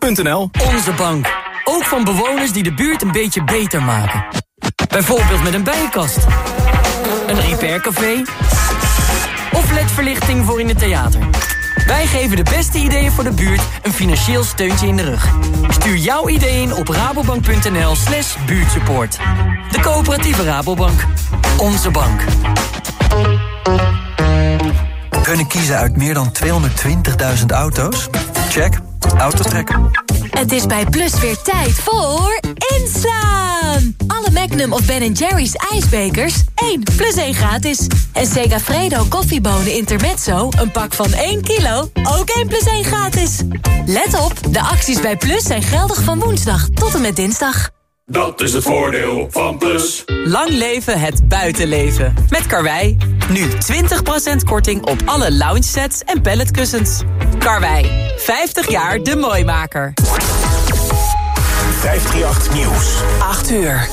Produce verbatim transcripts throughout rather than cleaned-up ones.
punt n l. Onze bank. Ook van bewoners die de buurt een beetje beter maken. Bijvoorbeeld met een bijenkast. Een repaircafé. Of L E D-verlichting voor in het theater. Wij geven de beste ideeën voor de buurt een financieel steuntje in de rug. Stuur jouw idee in op rabobank.nl slash buurtsupport. De coöperatieve Rabobank. Onze bank. Kunnen kiezen uit meer dan tweehonderdtwintigduizend auto's? Check. Autotrack. Het is bij Plus weer tijd voor inslaan. Alle Magnum of Ben en Jerry's ijsbekers, één plus één gratis. En Segafredo koffiebonen Intermezzo, een pak van één kilo, ook één plus één gratis. Let op, de acties bij Plus zijn geldig van woensdag tot en met dinsdag. Dat is het voordeel van Plus. Lang leven het buitenleven. Met Karwei. Nu twintig procent korting op alle lounge sets en palletkussens. Karwei. vijftig jaar de mooimaker. vijfhonderdachttien Nieuws. acht uur.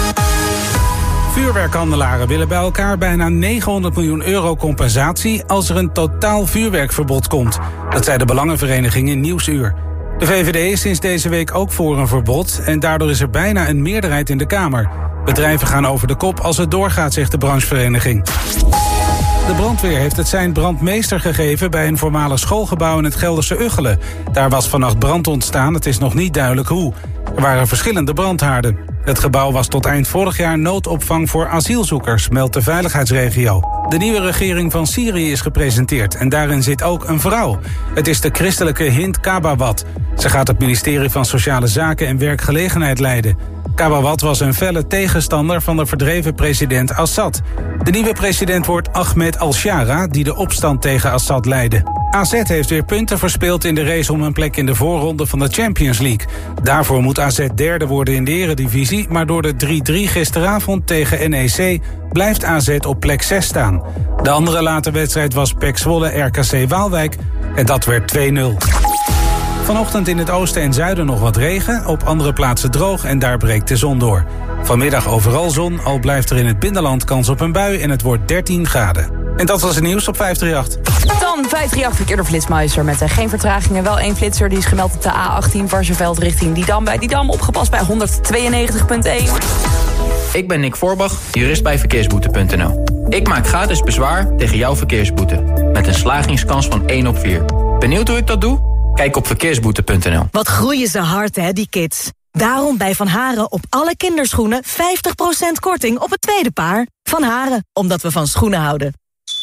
Vuurwerkhandelaren willen bij elkaar bijna negenhonderd miljoen euro compensatie als er een totaal vuurwerkverbod komt. Dat zei de Belangenvereniging in Nieuwsuur. De V V D is sinds deze week ook voor een verbod en daardoor is er bijna een meerderheid in de Kamer. Bedrijven gaan over de kop als het doorgaat, zegt de branchevereniging. De brandweer heeft het sein brandmeester gegeven bij een voormalig schoolgebouw in het Gelderse Ugchelen. Daar was vannacht brand ontstaan, het is nog niet duidelijk hoe. Er waren verschillende brandhaarden. Het gebouw was tot eind vorig jaar noodopvang voor asielzoekers, meldt de veiligheidsregio. De nieuwe regering van Syrië is gepresenteerd en daarin zit ook een vrouw. Het is de christelijke Hind Kabawat. Ze gaat het ministerie van Sociale Zaken en Werkgelegenheid leiden. Kabawat was een felle tegenstander van de verdreven president Assad. De nieuwe president wordt Ahmed al-Shara, die de opstand tegen Assad leidde. A Z heeft weer punten verspeeld in de race om een plek in de voorronde van de Champions League. Daarvoor moet A Z derde worden in de eredivisie, maar door de drie drie gisteravond tegen N E C blijft A Z op plek zes staan. De andere late wedstrijd was P E C Zwolle R K C Waalwijk en dat werd twee nul. Vanochtend in het oosten en zuiden nog wat regen, op andere plaatsen droog en daar breekt de zon door. Vanmiddag overal zon, al blijft er in het binnenland kans op een bui en het wordt dertien graden. En dat was het nieuws op vijfhonderdachttien. Dan vijfhonderdachttien verkeerde flitsmeister met uh, geen vertragingen. Wel één flitser, die is gemeld op de A achttien Varsseveld richting Didam. Bij Didam opgepast bij honderdtweeënnegentig komma één. Ik ben Nick Voorbach, jurist bij verkeersboete punt n l. Ik maak gratis bezwaar tegen jouw verkeersboete. Met een slagingskans van één op vier. Benieuwd hoe ik dat doe? Kijk op verkeersboete punt n l. Wat groeien ze hard, hè, die kids. Daarom bij Van Haren op alle kinderschoenen vijftig procent korting op het tweede paar. Van Haren, omdat we van schoenen houden.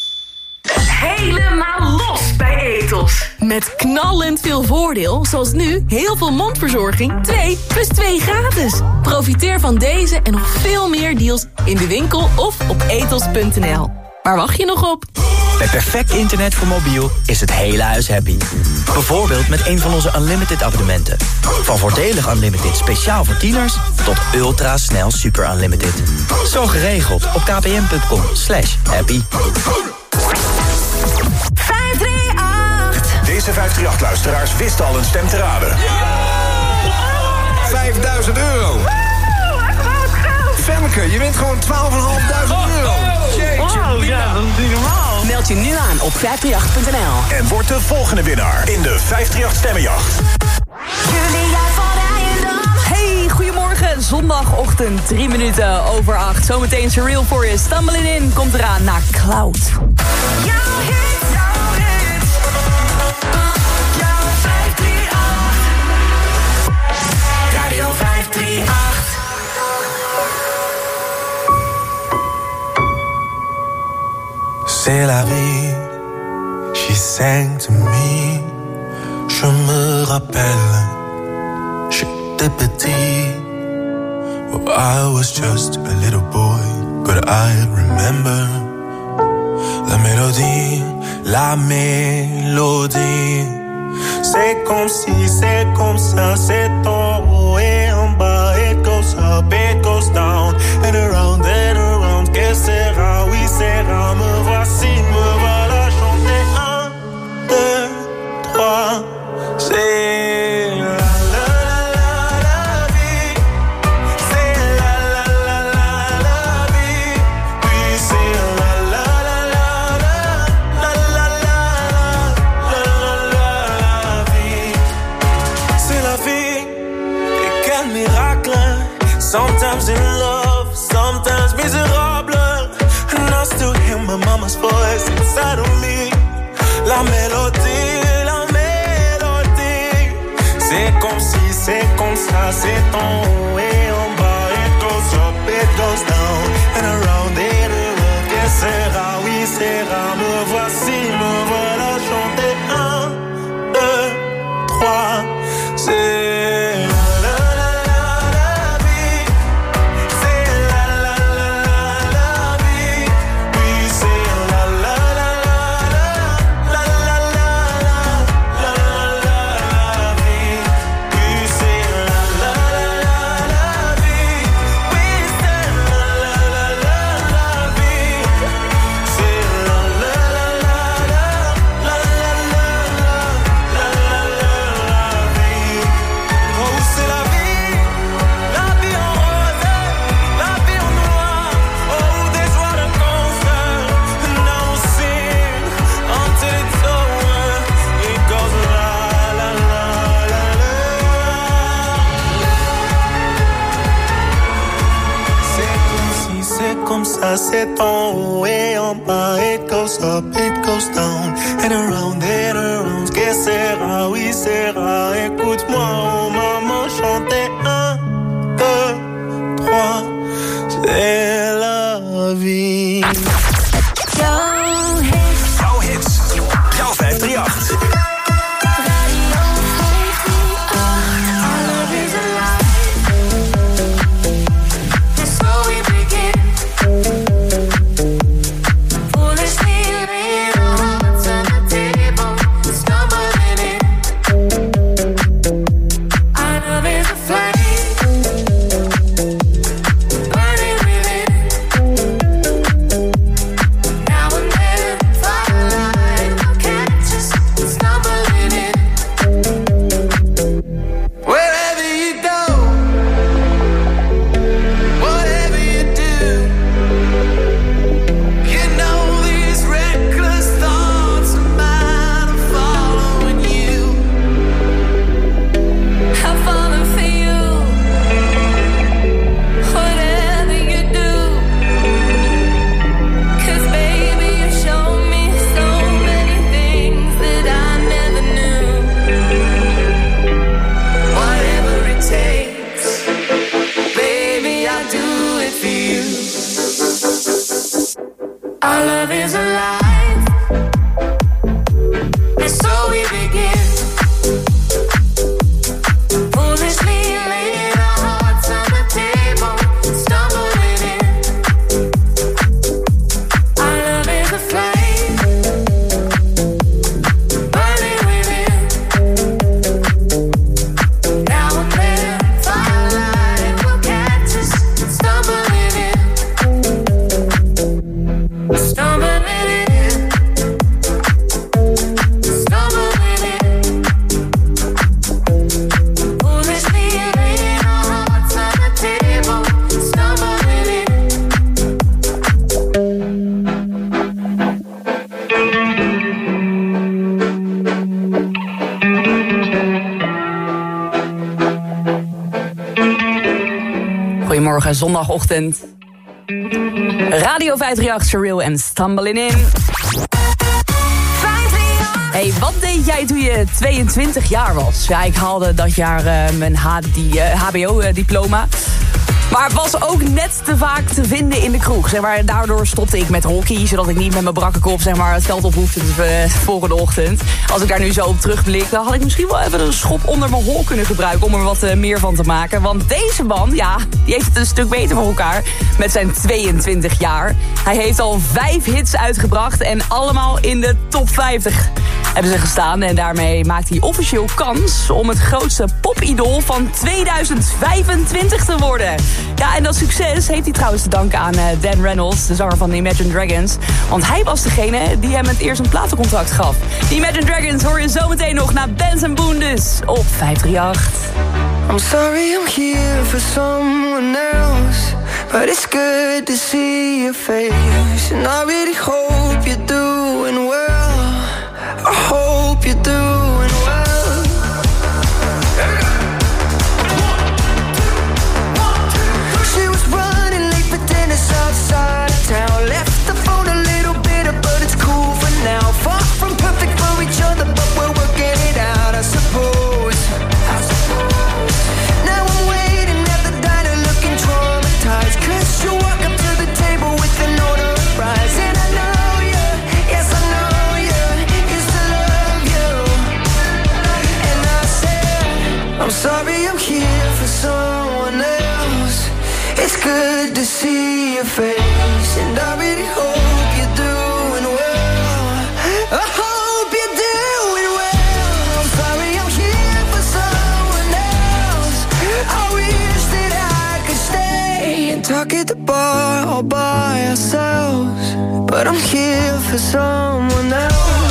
Helemaal los bij Ethos. Met knallend veel voordeel, zoals nu heel veel mondverzorging twee plus twee gratis. Profiteer van deze en nog veel meer deals in de winkel of op ethos punt n l. Waar wacht je nog op? Met perfect internet voor mobiel is het hele huis happy. Bijvoorbeeld met een van onze Unlimited abonnementen. Van voordelig Unlimited speciaal voor tieners tot ultra snel super Unlimited. Zo geregeld op kpn.com slash happy. vijfhonderdachttien Deze vijfhonderdachttien-luisteraars wisten al een stem te raden. vijfduizend euro. Femke, je wint gewoon twaalfduizendvijfhonderd euro. Wow, ja, dat is niet normaal. Meld je nu aan op vijfhonderdachttien punt n l. En word de volgende winnaar in de vijfhonderdachttien Stemmenjacht. Hey, goedemorgen. Zondagochtend, drie minuten over acht. Zometeen Surreal voor je. Stumbling In komt eraan naar Cloud. Jouw hit, jouw hit. Jouw vijfhonderdachttien. Radio vijfhonderdachttien. C'est la vie, she sang to me. Je me rappelle, j'étais petit. Oh, I was just a little boy, but I remember la mélodie, la mélodie. C'est comme si, c'est comme ça, c'est en haut et en bas. It goes up, it goes down, and around and around. Que sera, oui sera, me voici, me voilà chanter. Un, deux, trois, c'est la la la la vie. C'est la la la la la vie. Oui, c'est la la la la la la la la la la la vie. C'est la vie. Sometimes in love, sometimes miserable. And I still hear my mama's voice inside of me. La mélodie, la mélodie. C'est comme si, c'est comme ça, c'est en haut et en bas. It goes up, it goes down, and around it around. Que sera, oui, sera. Me voici, me voilà chanter. Un, deux, trois. C'est la la la la la vie. C'est la la la la la vie. Oui, c'est la la la la la la la la la la vie. Oui, c'est la la la la la vie. Oui, c'est la la la la la vie. C'est la la la la la la la la la vie. Oh, c'est la vie, la vie en rose, la vie en noir. Oh, des joies de concert. Now we'll sing until it's over. It goes la la la la la. C'est comme si, c'est comme ça, c'est en haut et en bas. It goes up, it goes down, and around and around. Que sera, oui, sera. Écoute-moi, oh maman, chanter. Un, deux, trois. C'est la vie. Jouw hits. Jouw vijf drie acht. Wherever you go, whatever you do, you know these reckless thoughts of mine are following you. I'm falling for you. Whatever you do, 'cause baby you show me so many things that I never knew. Whatever it takes, baby, I'll do it for you. Our love is alive, and so we begin. Foolishly laying our hearts on the table, stumbling in. Our love is a flame, burning within. Now and then, firelight will catch us, stumbling in. Stumbling in, stumbling in. Foolishly laying our hearts on the table, stumbling in. Goedemorgen, zondagochtend. Radio vijf drie acht, Surreal en Stumbling In. Hey, wat deed jij toen je tweeëntwintig jaar was? Ja, ik haalde dat jaar uh, mijn H B O-diploma. Maar het was ook net te vaak te vinden in de kroeg. Zeg maar, daardoor stopte ik met hockey, zodat ik niet met mijn brakke kop zeg maar, het veld op hoefde de uh, volgende ochtend. Als ik daar nu zo op terugblik, dan had ik misschien wel even een schop onder mijn hol kunnen gebruiken om er wat uh, meer van te maken. Want deze man, ja, die heeft het een stuk beter voor elkaar met zijn tweeëntwintig jaar. Hij heeft al vijf hits uitgebracht en allemaal in de top vijftig hebben ze gestaan. En daarmee maakt hij officieel kans om het grootste popidool van tweeduizend vijfentwintig te worden. Ja, en dat succes heeft hij trouwens te danken aan uh, Dan Reynolds, de zanger van de Imagine Dragons. Want hij was degene die hem het eerst een platencontract gaf. De Imagine Dragons hoor je zometeen nog naar Benz en Boone dus op vijf drie acht. I'm sorry I'm here for someone else, but it's good to see your face. And I really hope you're doing well. I hope you're doing well. I'm sorry I'm here for someone else. It's good to see your face, and I really hope you're doing well. I hope you're doing well. I'm sorry I'm here for someone else. I wish that I could stay and talk at the bar all by ourselves, but I'm here for someone else.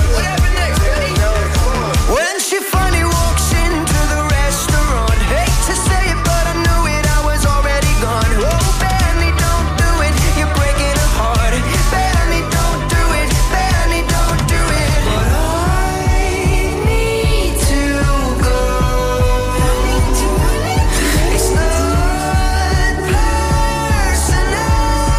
When she finally walks into the restaurant, hate to say it, but I knew it, I was already gone. Oh, Benny, don't do it, you're breaking her heart. Benny, don't do it, Benny, don't do it. But I need to go. It's not personal.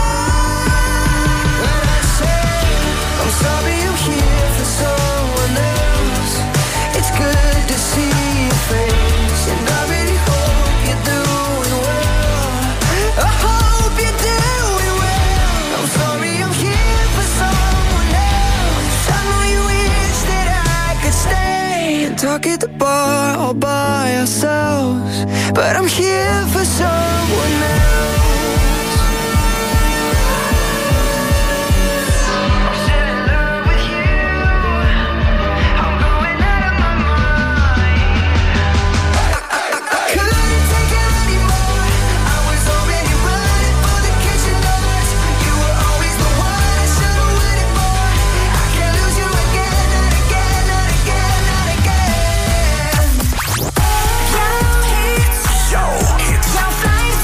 When I say I'm sorry I'm here for someone else, it's good to see your face, and I really hope you're doing well. I hope you're doing well. I'm sorry I'm here for someone else. I know you wish that I could stay and talk at the bar all by ourselves, but I'm here for someone else. Jouw hits. Jouw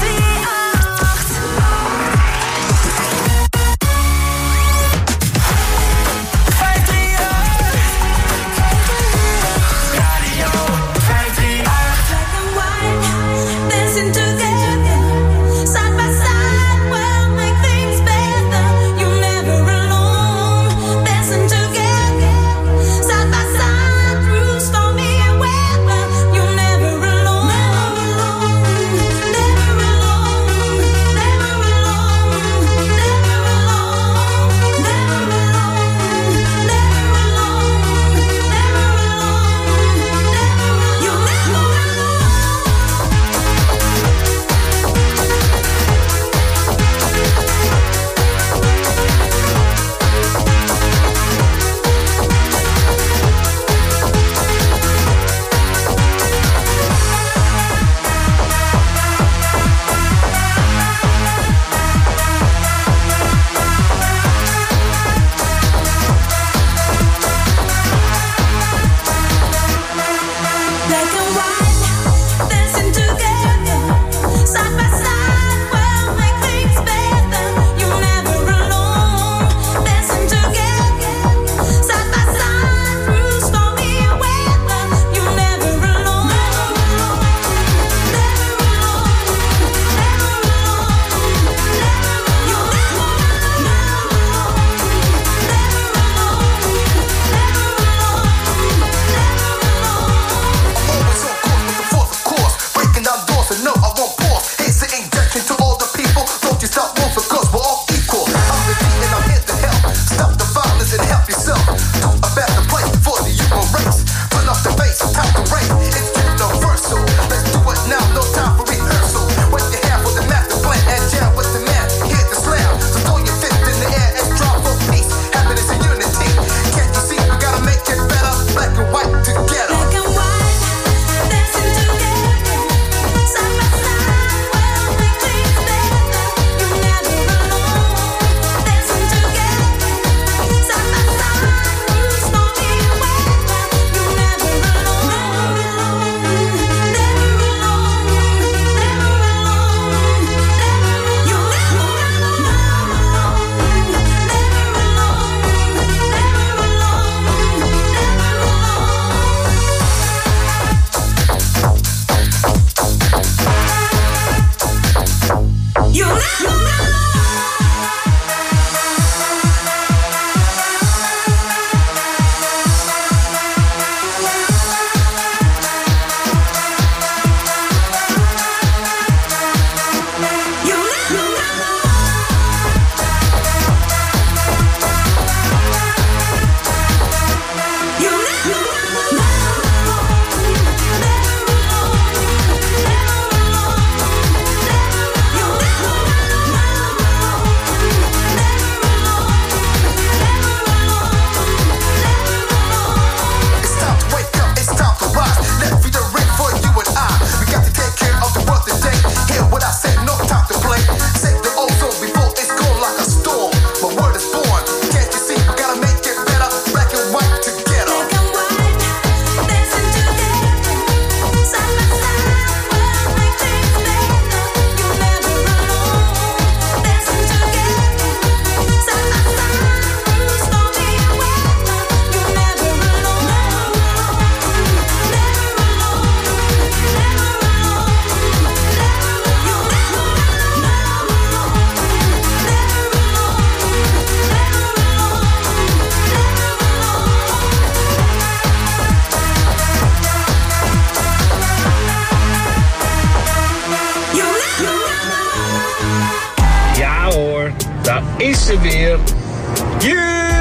ze weer. Julia.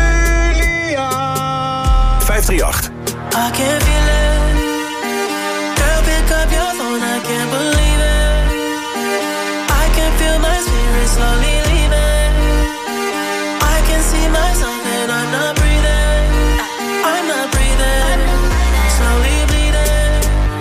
vijf drie acht. I can feel it. Girl, pick up your phone, I can't believe it. I can feel my spirit slowly leaving. I can see myself and I'm not breathing. I'm not breathing. Slowly bleeding.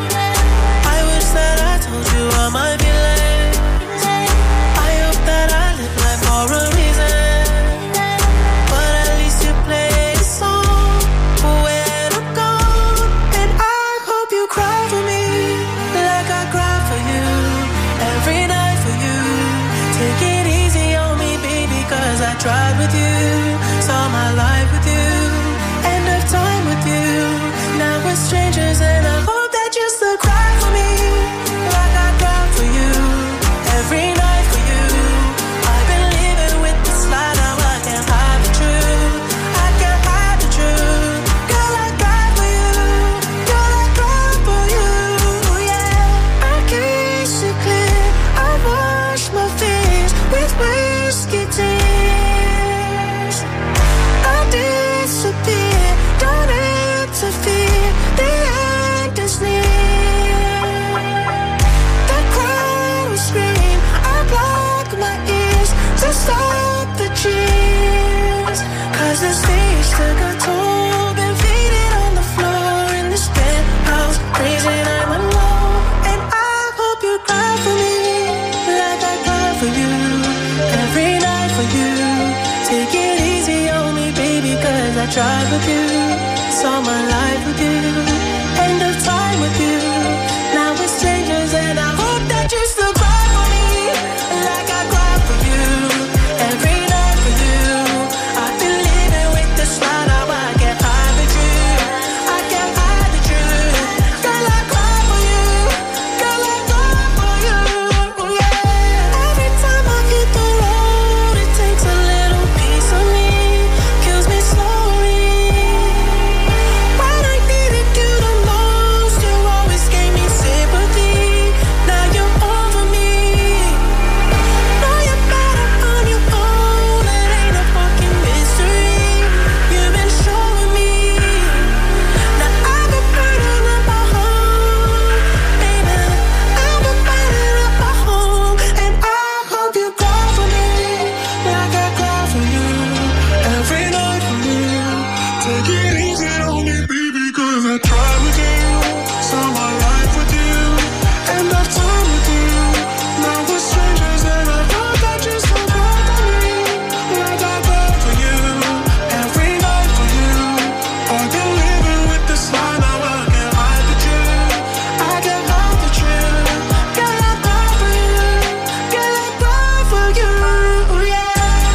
I wish that I told you all my feelings. I hope that I live life for a reason. But at least you play a song when I'm gone. And I hope you cry for me like I cry for you. Every night for you. Take it easy on me, baby, cause I tried with you. Saw my life with you. End of time with you. Now we're strangers and I hope that you still cry for me like I cry for you. Every night for you. I've been living with this lie, now I can't hide the truth. I can't hide the truth. Girl, I cry for you. Girl, I cry for you. Yeah, I kiss it clear. I wash my face with whiskey tears. I disappear. Don't interfere. The end is near. The crowd will scream. I block my ears to stop the cheers. Cause the stage took a toll. Been faded on the floor in this penthouse. Freezing, I'm alone. And I hope you cry for me like I cry for you. Every night for you. Take it easy on me, baby, cause I tried with you. Saw my life with you. End of time with you. Now we're strangers and I hope that you still cry for me like I cry for you. Every night for you. I've been living with this lie, now I can't hide the truth. I can't hide the truth. Girl, I cry for you. Girl, I cry for you. Yeah. Every time I hit the road, it takes a little piece of me. Kills me slowly. When I needed you the most, you always gave me sympathy. Now you're over me. Know you're better on your own. It ain't a fucking mystery. You've been showing me. Now I've been burning up my home, baby. I've been burning up my home, and I hope you cry for me like I cry for you. Every night for you. Take it easy on me, baby, cause I tried with you. Saw my life with you. End of time with you. Now we're strangers and I hope that you still cry for me like I cry for you. Every night for you. I've been living with this lie, now I can't hide the truth. I can't hide the truth. Girl, I cry for you. Girl, I cry for you. Yeah.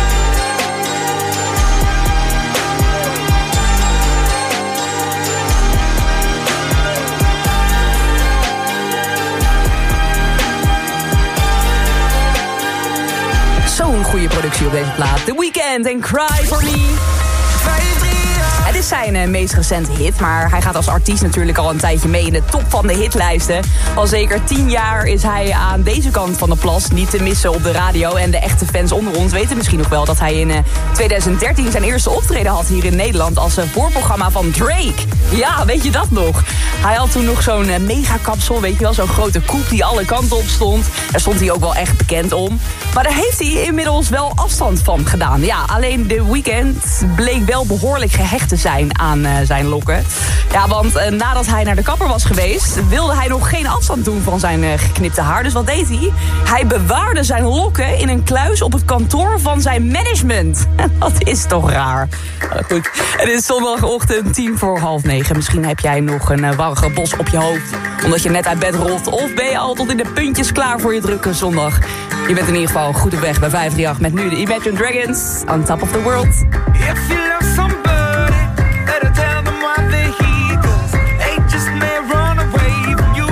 Zo'n goede productie op deze plaat. The Weeknd en Cry For Me. Het is zijn uh, meest recente hit, maar hij gaat als artiest natuurlijk al een tijdje mee in de top van de hitlijsten. Al zeker tien jaar is hij aan deze kant van de plas niet te missen op de radio. En de echte fans onder ons weten misschien nog wel dat hij in uh, twintig dertien zijn eerste optreden had hier in Nederland als uh, voorprogramma van Drake. Ja, weet je dat nog? Hij had toen nog zo'n uh, megakapsel, weet je wel, zo'n grote koep die alle kanten op stond. Daar stond hij ook wel echt bekend om. Maar daar heeft hij inmiddels wel afstand van gedaan. Ja, alleen The Weeknd bleek wel behoorlijk gehecht te zijn aan uh, zijn lokken. Ja, want uh, nadat hij naar de kapper was geweest, wilde hij nog geen afstand doen van zijn uh, geknipte haar. Dus wat deed hij? Hij bewaarde zijn lokken in een kluis op het kantoor van zijn management. Dat is toch raar. Uh, goed. Het is zondagochtend tien voor half negen. Misschien heb jij nog een uh, warrige bos op je hoofd, omdat je net uit bed rolt. Of ben je al tot in de puntjes klaar voor je drukke zondag. Je bent in ieder geval goed op weg bij vijf drie acht met nu de Imagine Dragons, On Top of the World. If you love somebody, better tell them why they're here, 'cause they just may run away from you.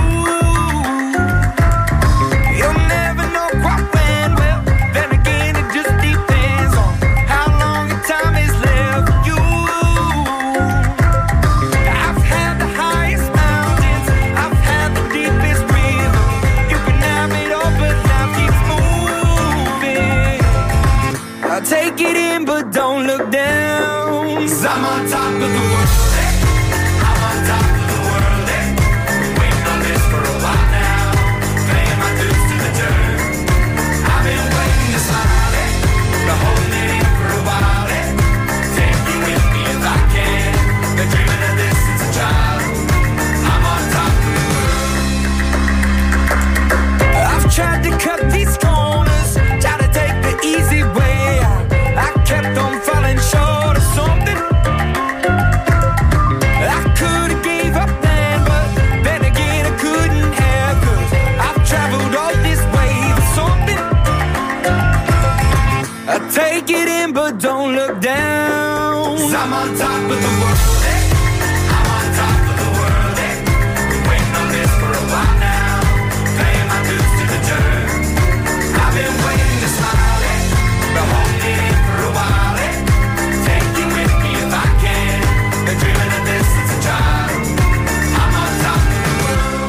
You'll never know quite when, well, then again it just depends on how long your time is left for you. I've had the highest mountains, I've had the deepest river. You can have it all, but life keeps moving. I'll take it in. I'm on top of the world, eh? I'm on top of the world, eh? Waiting on this for a while now, paying my dues to the dirt. I've been waiting to smile, eh? Been holding it in for a while, eh? Take you with me if I can. Been dreaming of this since a child. I'm on top of the world. I've tried to cut these corners, tried to take the easy way out. I kept on falling short of something. I could've gave up then, but then again I couldn't have, 'cause I've traveled all this way for something. I take it in but don't look down, 'cause I'm on top of the world, eh? I'm on top of the world, eh? Been waiting on this for a while now, paying my dues to the dirt. I've been waiting to smile, eh? Been holding it in for a while, eh? Take you with me if I can. Been dreaming of this since a child. I'm on top of the world.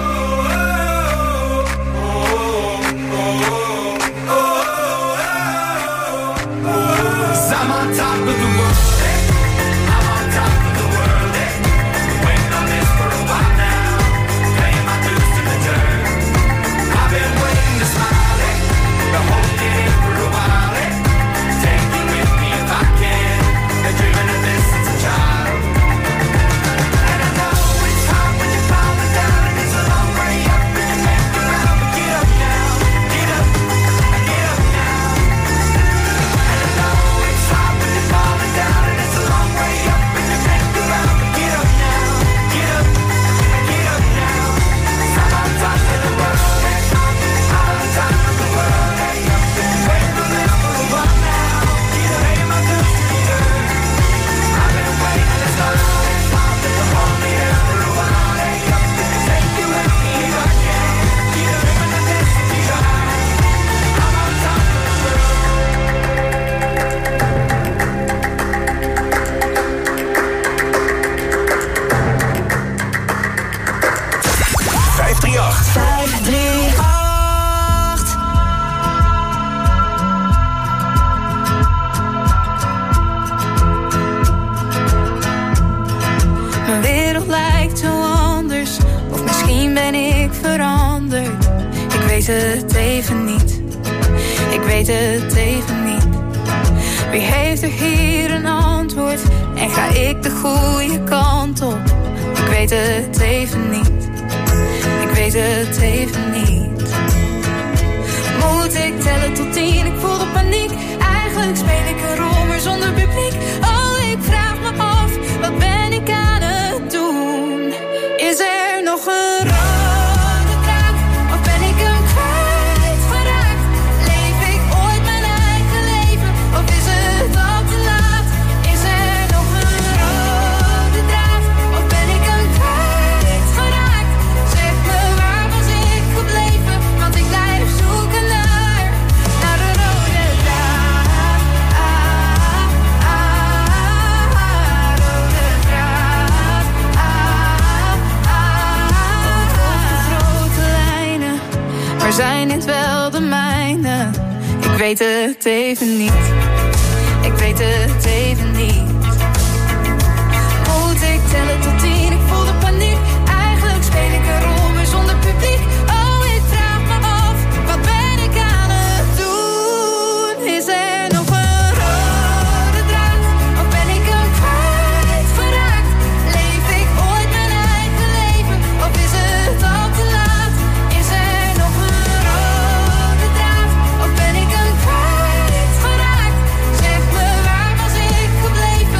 I'm on top of the world, eh? I'm on top of the world, eh? Waiting on this for a while now, paying my dues to the dirt. I've been waiting to smile, eh? Been holding it in for a while, eh? Take you with me if I can. Been dreaming of this since a child. And I know it's hard when you're falling down, and it's a long way up, and you can't get around, but get up now, get up, get up now. And I know it's hard when you're falling down, and it's a long way up, and you can't get around, but get up now, get up, get up now. 'Cause I'm on top of the world, eh? I'm on top of the world, eh? Waiting on this for a while now, paying my dues to the dirt. I've been waiting to start, eh? To hold me there for a while, eh? Take you with me if I can. Dreaming of this to be right. I'm on top of the world. vijf drie acht. vijf drie acht. Mijn wereld lijkt zo anders, of misschien ben ik veranderd. Ik weet het even niet, ik weet het even niet. Wie heeft er hier een antwoord en ga ik de goede kant op? Ik weet het even niet, ik weet het even niet. Moet ik tellen tot tien, ik voel de paniek. Eigenlijk speel ik een rol, maar zonder publiek. Oh, ik vraag me af, wat ben ik aan het doen? Is er nog een rode draad, of ben ik hem kwijtgeraakt? Leef ik ooit mijn eigen leven, of is het al te laat? Is er nog een rode draad, of ben ik hem kwijtgeraakt? Zeg me, waar was ik gebleven? Want ik blijf zoeken naar, naar de rode draad. Ah, ah, ah, rode draad. Ah, ah, grote lijnen, maar zijn dit wel de mijne? Ik weet het even niet, ik weet het even niet. Moet ik tellen tot tien, ik voel de paniek. Eigenlijk speel ik een rol, maar zonder publiek. Oh, ik vraag me af, wat ben ik aan het doen? Is er nog een rode draad, of ben ik hem kwijtgeraakt? Leef ik ooit mijn eigen leven, of is het al te laat? Is er nog een rode draad, of ben ik hem kwijtgeraakt? Zeg me, waar was ik gebleven?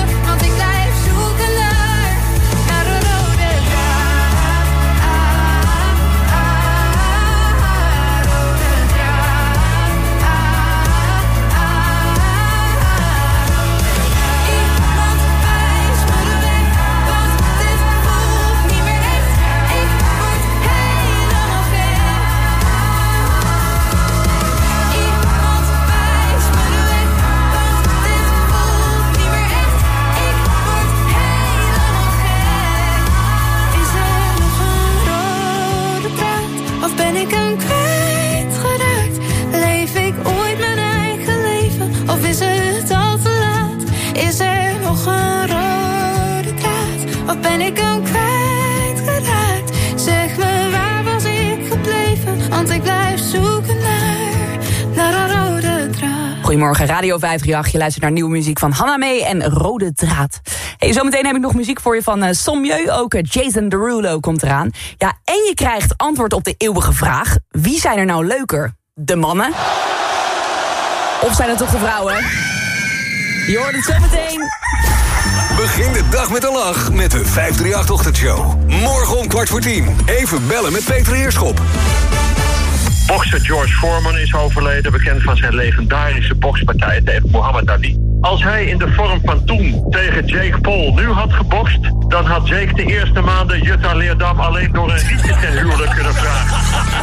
Goedemorgen, Radio vijfendertig. Je luistert naar nieuwe muziek van Hanna Mee en Rode Draad. Hey, zometeen heb ik nog muziek voor je van uh, Sommieu. Ook uh, Jason Derulo komt eraan. Ja, en je krijgt antwoord op de eeuwige vraag. Wie zijn er nou leuker? De mannen? Of zijn het toch de vrouwen? Je hoort het zometeen. Begin de dag met een lach met de vijfdrieënachtig-ochtendshow. Morgen om kwart voor tien. Even bellen met Peter Heerschop. Bokser George Foreman is overleden, bekend van zijn legendarische bokspartij tegen Muhammad Ali. Als hij in de vorm van toen tegen Jake Paul nu had gebokst, dan had Jake de eerste maanden Jutta Leerdam alleen door een rietje ten huwelijk kunnen vragen.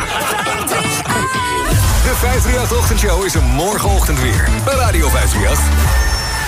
De vijfdrieënachtig-ochtendshow is er morgenochtend weer bij Radio vijfdrieënachtig.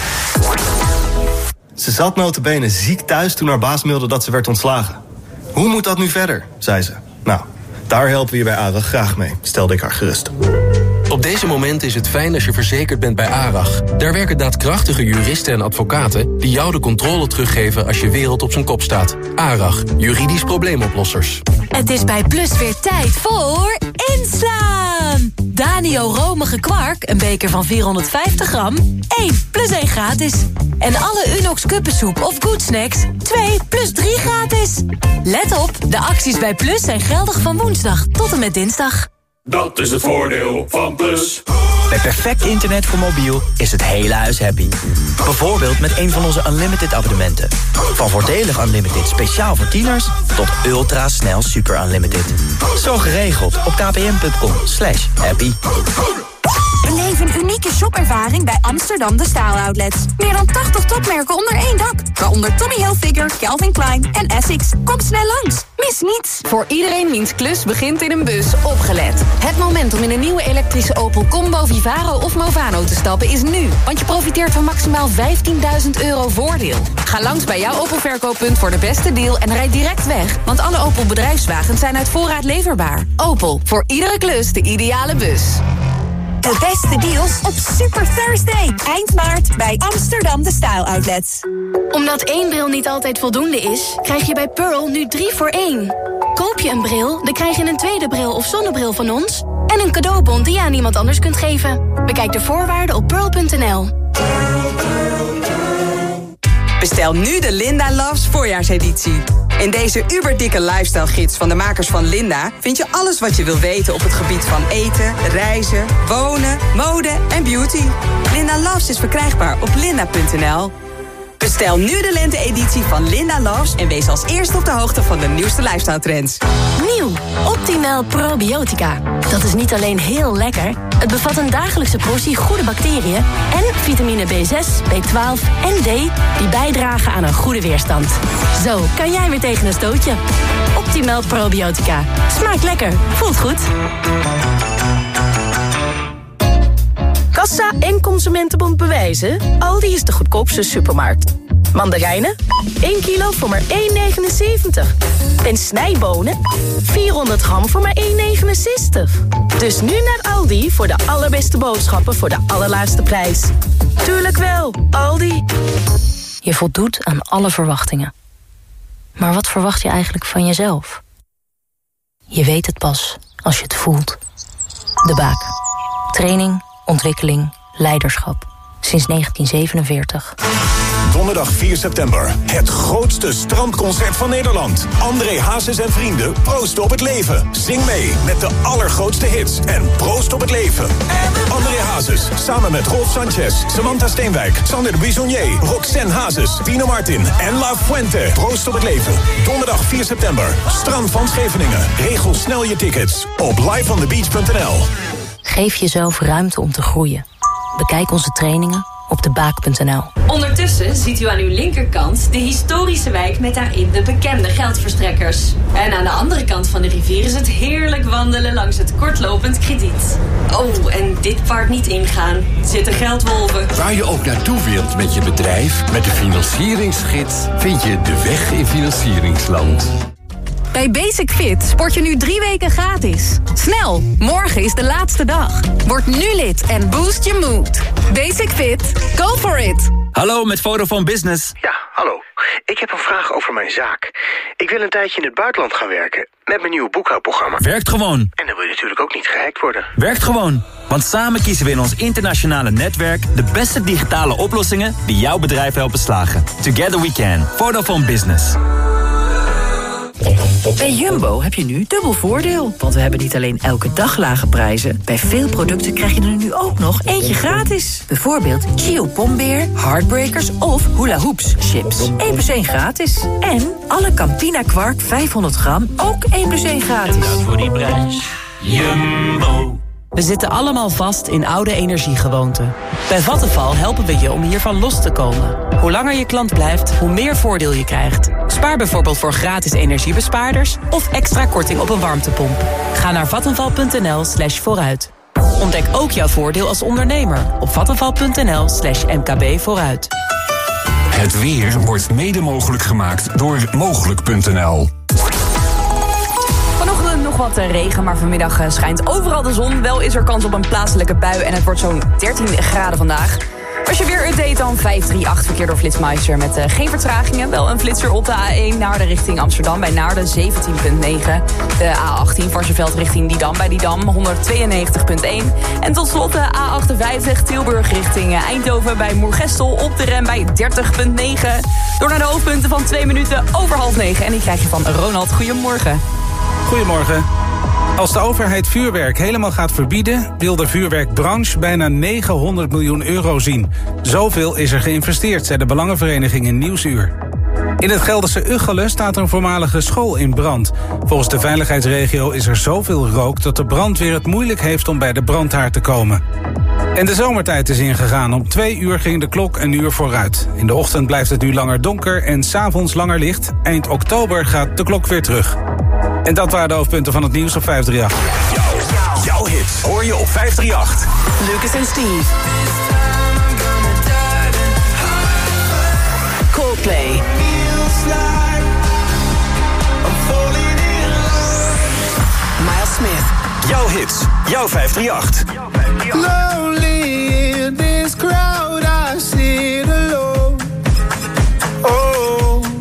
Ze zat nota bene ziek thuis toen haar baas mailde dat ze werd ontslagen. Hoe moet dat nu verder, zei ze. Nou, daar helpen we je bij ARAG graag mee, stelde ik haar gerust. Op deze momenten is het fijn als je verzekerd bent bij ARAG. Daar werken daadkrachtige juristen en advocaten die jou de controle teruggeven als je wereld op zijn kop staat. ARAG, juridisch probleemoplossers. Het is bij Plus weer tijd voor inslaan. Danio romige kwark, een beker van vierhonderdvijftig gram, één plus één gratis. En alle Unox kuppensoep of Good Snacks, twee plus drie gratis. Let op, de acties bij Plus zijn geldig van woensdag tot en met dinsdag. Dat is het voordeel van Plus. Met perfect internet voor mobiel is het hele huis happy. Bijvoorbeeld met een van onze unlimited abonnementen. Van voordelig unlimited speciaal voor tieners tot ultra snel super unlimited. Zo geregeld op kpn.com slash happy. Beleef een unieke shopervaring bij Amsterdam De Staal Outlets. Meer dan tachtig topmerken onder één dak. Waaronder Tommy Hilfiger, Calvin Klein en Essex. Kom snel langs. Mis niets. Voor iedereen wiens klus begint in een bus, opgelet. Het moment om in een nieuwe elektrische Opel Combo, Vivaro of Movano te stappen is nu. Want je profiteert van maximaal vijftienduizend euro voordeel. Ga langs bij jouw Opel verkooppunt voor de beste deal en rijd direct weg. Want alle Opel bedrijfswagens zijn uit voorraad leverbaar. Opel, voor iedere klus de ideale bus. De beste deals op Super Thursday. Eind maart bij Amsterdam De Style Outlets. Omdat één bril niet altijd voldoende is, krijg je bij Pearl nu drie voor één. Koop je een bril, dan krijg je een tweede bril of zonnebril van ons en een cadeaubon die je aan iemand anders kunt geven. Bekijk de voorwaarden op pearl punt n l. Bestel nu de Linda Loves voorjaarseditie. In deze uberdikke lifestyle gids van de makers van Linda vind je alles wat je wil weten op het gebied van eten, reizen, wonen, mode en beauty. Linda Loves is verkrijgbaar op linda punt n l. Bestel nu de lente-editie van Linda Loves en wees als eerste op de hoogte van de nieuwste lifestyle trends. Nieuw, Optimal Probiotica. Dat is niet alleen heel lekker, het bevat een dagelijkse portie goede bacteriën en vitamine B zes, B twaalf en D die bijdragen aan een goede weerstand. Zo kan jij weer tegen een stootje. Optimal Probiotica. Smaakt lekker, voelt goed. Kassa en Consumentenbond bewijzen. Aldi is de goedkoopste supermarkt. Mandarijnen, één kilo voor maar één negenenzeventig. En snijbonen, vierhonderd gram voor maar één negenenzestig. Dus nu naar Aldi voor de allerbeste boodschappen voor de allerlaagste prijs. Tuurlijk wel, Aldi. Je voldoet aan alle verwachtingen. Maar wat verwacht je eigenlijk van jezelf? Je weet het pas als je het voelt. De Baak. Training, ontwikkeling, leiderschap. Sinds negentien zevenenveertig. Donderdag vier september. Het grootste strandconcert van Nederland. André Hazes en vrienden proosten op het leven. Zing mee met de allergrootste hits en proost op het leven. André Hazes samen met Rolf Sanchez, Samantha Steenwijk, Sander de Bisonnier, Roxanne Hazes, Tino Martin en La Fuente. Proost op het leven. Donderdag vier september. Strand van Scheveningen. Regel snel je tickets op live on the beach punt n l. Geef jezelf ruimte om te groeien. Bekijk onze trainingen op de baak punt n l. Ondertussen ziet u aan uw linkerkant de historische wijk met daarin de bekende geldverstrekkers. En aan de andere kant van de rivier is het heerlijk wandelen langs het kortlopend krediet. Oh, en dit park niet ingaan. Zitten geldwolven. Waar je ook naartoe wilt met je bedrijf, met de financieringsgids, vind je de weg in financieringsland. Bij Basic Fit sport je nu drie weken gratis. Snel, morgen is de laatste dag. Word nu lid en boost je mood. Basic Fit, go for it. Hallo, met Vodafone Business. Ja, hallo. Ik heb een vraag over mijn zaak. Ik wil een tijdje in het buitenland gaan werken met mijn nieuwe boekhoudprogramma. Werkt gewoon. En dan wil je natuurlijk ook niet gehackt worden. Werkt gewoon. Want samen kiezen we in ons internationale netwerk de beste digitale oplossingen die jouw bedrijf helpen slagen. Together we can. Vodafone Business. Bij Jumbo heb je nu dubbel voordeel. Want we hebben niet alleen elke dag lage prijzen. Bij veel producten krijg je er nu ook nog eentje gratis. Bijvoorbeeld Chio Pombeer, Heartbreakers of Hula Hoops chips. één plus één gratis. En alle Campina Kwark vijfhonderd gram ook één plus één gratis. En dat voor die prijs. Jumbo. We zitten allemaal vast in oude energiegewoonten. Bij Vattenfall helpen we je om hiervan los te komen. Hoe langer je klant blijft, hoe meer voordeel je krijgt. Spaar bijvoorbeeld voor gratis energiebespaarders of extra korting op een warmtepomp. Ga naar vattenfall.nl slash vooruit. Ontdek ook jouw voordeel als ondernemer op vattenfall.nl slash mkb vooruit. Het weer wordt mede mogelijk gemaakt door mogelijk punt n l. Vanochtend nog wat regen, maar vanmiddag schijnt overal de zon. Wel is er kans op een plaatselijke bui en het wordt zo'n dertien graden vandaag. Als je weer update dan vijf drie acht verkeer door Flitsmeister met uh, geen vertragingen. Wel een flitser op de A één naar de richting Amsterdam bij Naarden zeventien komma negen. De A achttien Varsseveld richting Didam bij Didam honderdtweeënnegentig komma één. En tot slot de A achtenvijftig Tilburg richting Eindhoven bij Moergestel op de rem bij dertig komma negen. Door naar de hoofdpunten van twee minuten over half negen. En die krijg je van Ronald. Goedemorgen. Goedemorgen. Als de overheid vuurwerk helemaal gaat verbieden, wil de vuurwerkbranche bijna negenhonderd miljoen euro zien. Zoveel is er geïnvesteerd, zei de Belangenvereniging in Nieuwsuur. In het Gelderse Ugchelen staat een voormalige school in brand. Volgens de veiligheidsregio is er zoveel rook dat de brandweer het moeilijk heeft om bij de brandhaard te komen. En de zomertijd is ingegaan. Om twee uur ging de klok een uur vooruit. In de ochtend blijft het nu langer donker en 's avonds langer licht. Eind oktober gaat de klok weer terug. En dat waren de hoofdpunten van het nieuws op vijf drie acht. Jouw, jouw hits hoor je op vijf drie acht. Lucas en Steve. Coldplay. Miles Smith. Jouw hits, jouw vijf drie acht. Lonely in this crowd, I sit alone. Oh,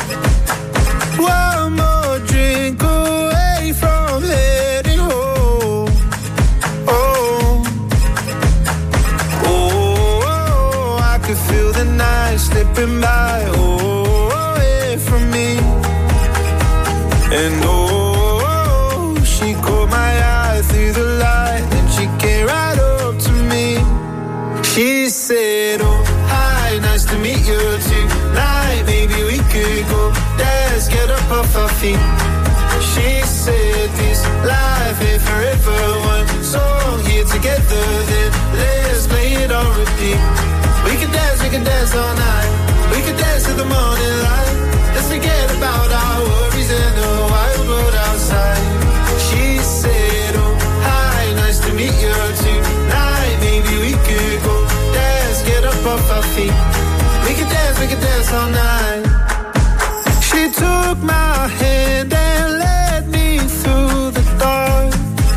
one more drink away from heading home. Oh, oh, I could feel the night slipping by. Oh, away from me. And oh, she caught my eye through the light, and she came right up to me. She said, oh, hi, nice to meet you tonight. Maybe we could go dance, get up off our feet. She said this life ain't forever. One song here together, then let's play it on repeat. We can dance, we can dance all night. We can dance till the morning light. Let's forget about our worries and the wild world outside. She said, oh, hi, nice to meet you tonight. Maybe we could go dance, get up off our feet. We can dance, we can dance all night. She took my hand and led me through the dark.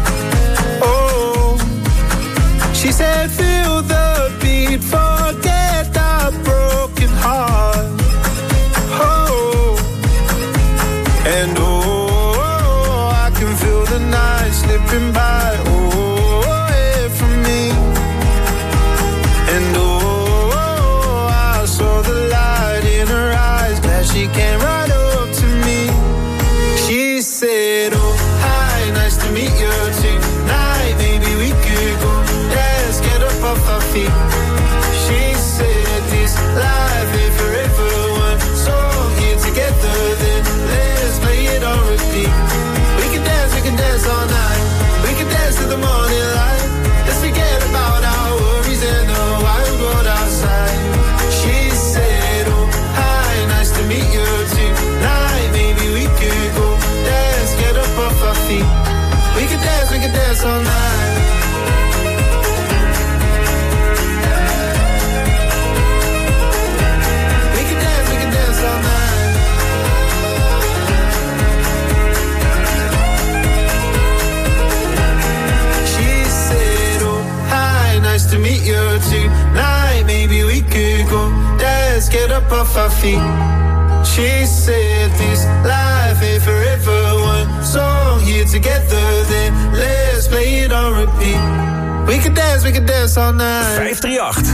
Oh, she said, feel the beat, forget the broken heart. Oh, and oh, I can feel the night slipping by. Oh, away from me. And oh, I saw the light in her eyes. Glad she came right up to me. She said, oh, hi, nice to meet you tonight. Maybe we could go dance, get up off our feet. She said this life ain't forever. One song here together, then let's play it on repeat. We can dance, we can dance all night. We can dance till the morning light. Let's forget about our worries and the wild world outside. She said, oh, hi, nice to meet you tonight. Maybe we could go dance, get up off our feet. We can dance, we can dance all night. We can dance, we can dance all night. She said, oh, hi, nice to meet you tonight. Maybe we could go dance, get up off our feet. She said this life ain't forever. One song here together, then let's play it on repeat. We could dance, we could dance all night. vijf drie acht.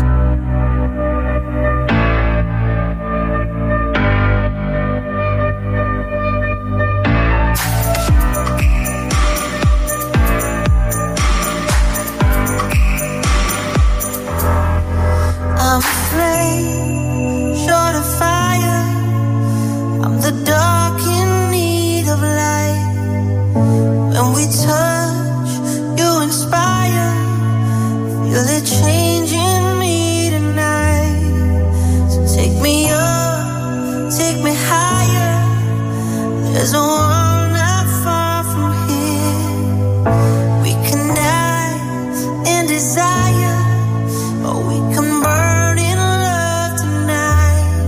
I'm afraid, short of fire. I'm the dark in need of light. When we touch, you inspire. Feel it changing me tonight. So take me up, take me higher. There's a world not far from here. We can dance in desire, or we can burn in love tonight.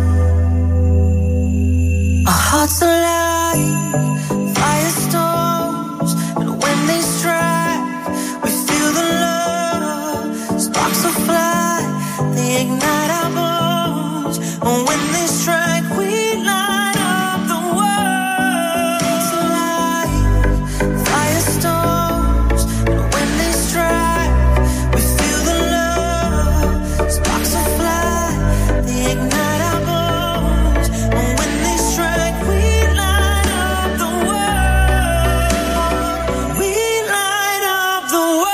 Our hearts alive, firestorms, and when they strike, we feel the love. Sparks will fly, they ignite our bones, and when they strike, we light up the world. It's alive, firestorms, and when they strike, we feel the love. Sparks will fly, they ignite our bones, and when they strike, we light up the world. We light up the world.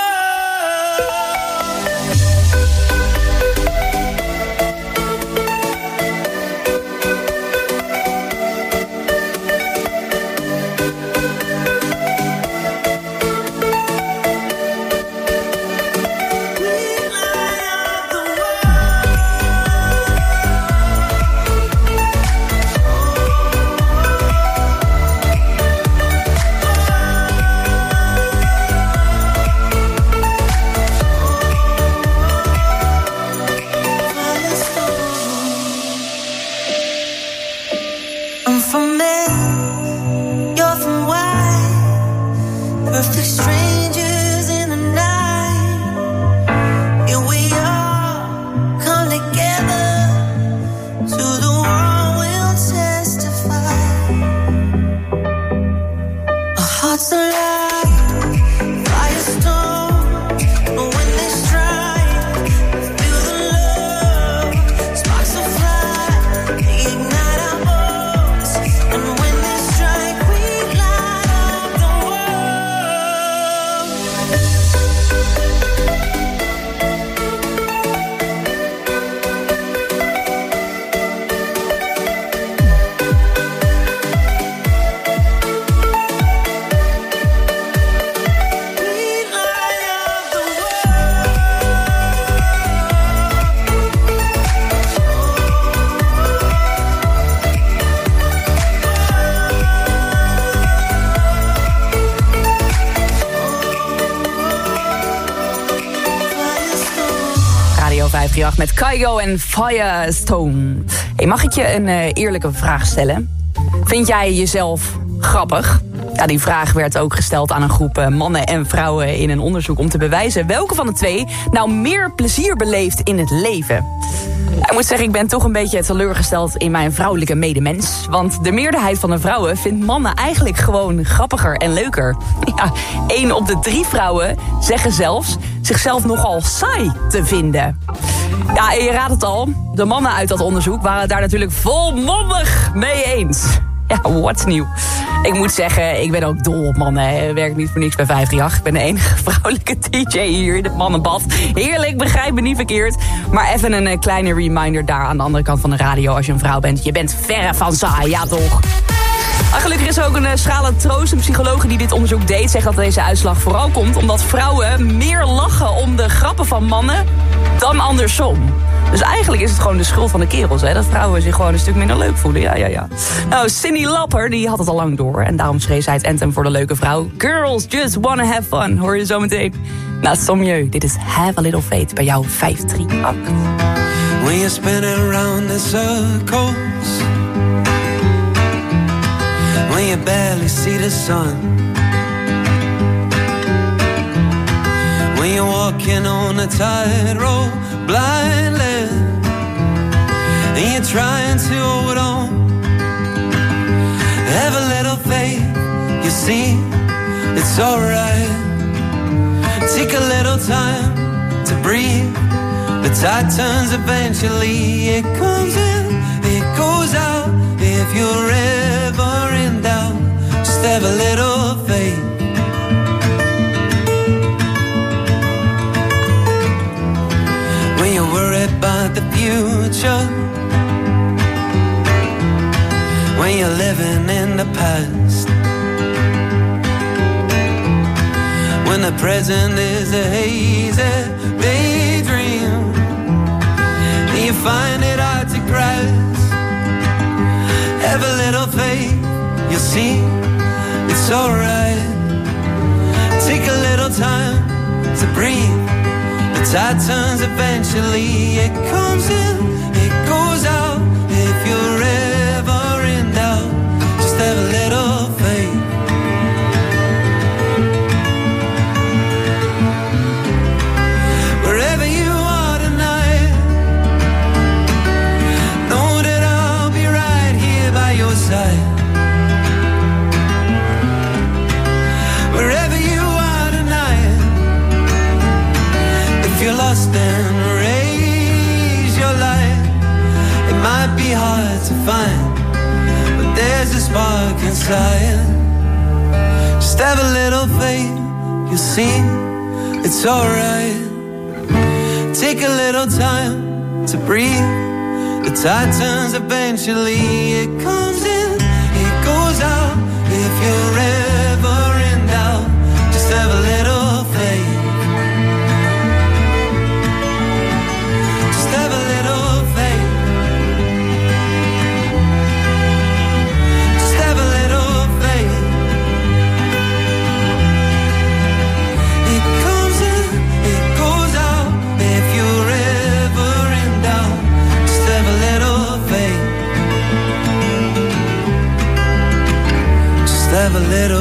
I'm from men, you're from why? Perfect strangers in the night. Here we are, come together. To the world we'll testify. Our hearts alive, firestorm. And when they strike, we feel the love. Sparks will fly, they ignite our bones. And when they strike, we light up the world. Radio vijf drie acht met Kygo en Firestone. Hey, mag ik je een uh, eerlijke vraag stellen? Vind jij jezelf grappig? Ja, die vraag werd ook gesteld aan een groep uh, mannen en vrouwen in een onderzoek om te bewijzen welke van de twee nou meer plezier beleeft in het leven. Ik moet zeggen, ik ben toch een beetje teleurgesteld in mijn vrouwelijke medemens. Want de meerderheid van de vrouwen vindt mannen eigenlijk gewoon grappiger en leuker. Ja, één op de drie vrouwen zeggen zelfs zichzelf nogal saai te vinden. Ja, en je raadt het al, de mannen uit dat onderzoek waren het daar natuurlijk volmondig mee eens. Ja, what's nieuw? Ik moet zeggen, ik ben ook dol op mannen. Ik werk niet voor niks bij vijf drie acht. Ik ben de enige vrouwelijke D J hier in het mannenbad. Heerlijk, begrijp me niet verkeerd. Maar even een kleine reminder daar aan de andere kant van de radio. Als je een vrouw bent, je bent verre van saai, ja toch? Maar gelukkig is er ook een uh, schrale troost. Een psycholoog die dit onderzoek deed zegt dat deze uitslag vooral komt omdat vrouwen meer lachen om de grappen van mannen dan andersom. Dus eigenlijk is het gewoon de schuld van de kerels, hè? Dat vrouwen zich gewoon een stuk minder leuk voelen. Ja, ja, ja. Nou, Cyndi Lauper, die had het al lang door. En daarom schreef zij het anthem voor de leuke vrouw. Girls just wanna have fun. Hoor je zo meteen. Nou, Sommieu, dit is Have a Little Faith bij jou vijf drie acht. When you're spinning around in circles, when you barely see the sun, when you're walking on a tightrope blindly, and you're trying to hold on. Have a little faith, you see, it's alright. Take a little time to breathe. The tide turns eventually. It comes in, it goes out. If you're ever in doubt, just have a little faith. When you're worried about the future, when you're living in the past, when the present is a hazy daydream, and you find it hard to grasp, have a little faith, you'll see it's alright. Take a little time to breathe. The tide turns eventually. It comes in, it goes out. If you're ever in doubt, just have a little faith. Wherever you are tonight, know that I'll be right here by your side. Wherever you are tonight, if you're lost, then raise your light. It might be hard to find, but there's a spark inside. Just have a little faith, you'll see it's alright. Take a little time to breathe. The tide turns eventually. It comes in, it goes out. If you're ever in doubt, just have a little faith. Just have a little faith. Just have a little faith. It comes in, it goes out. If you're ever in doubt, just have a little faith. Just have a little